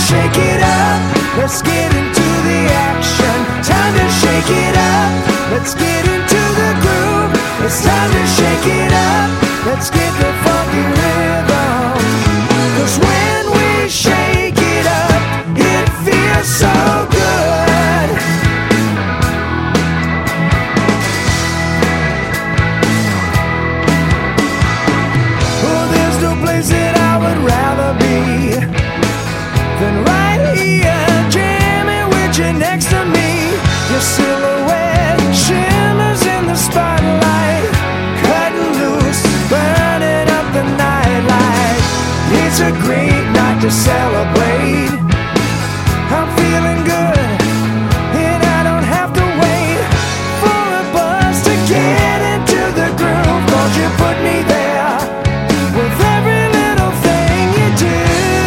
shake it up. Let's get into the action. Time to shake it up. Let's get into the groove. It's time to shake it up. Let's get the funky rhythm. 'Cause when we shake it up, it feels so good. Oh, there's no place that I would rather be than right here, jamming with you next to me. Your silhouette shimmers in the spotlight, cutting loose, burning up the nightlight. It's a great night to celebrate. I'm feeling good, and I don't have to wait for a buzz to get into the groove. 'Cause you put me there with every little thing you do.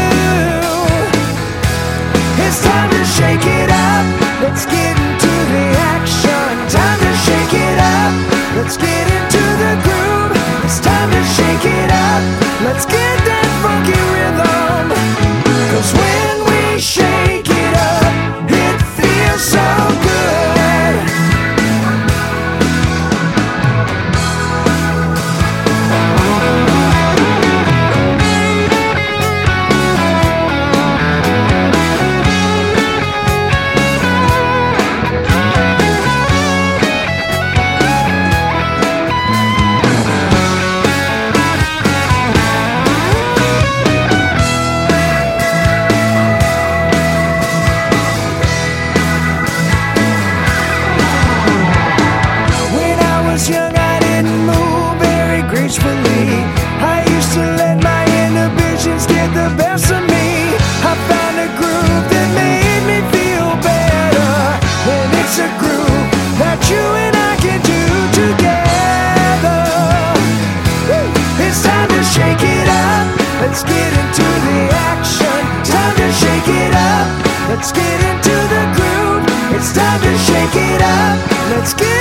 It's time to shake it up. Let's get into the action. Time to shake it up. Let's get into the groove. It's time to shake it up. Let's get that funky rhythm. 'Cause when we shake it up, it feels so good. Young, I didn't move very gracefully. I used to let my inhibitions get the best of me. I found a groove that made me feel better, and it's a groove that you and I can do together. Woo! It's time to shake it up. Let's get into the action. Time to shake it up. Let's get into the groove. It's time to shake it up. Let's get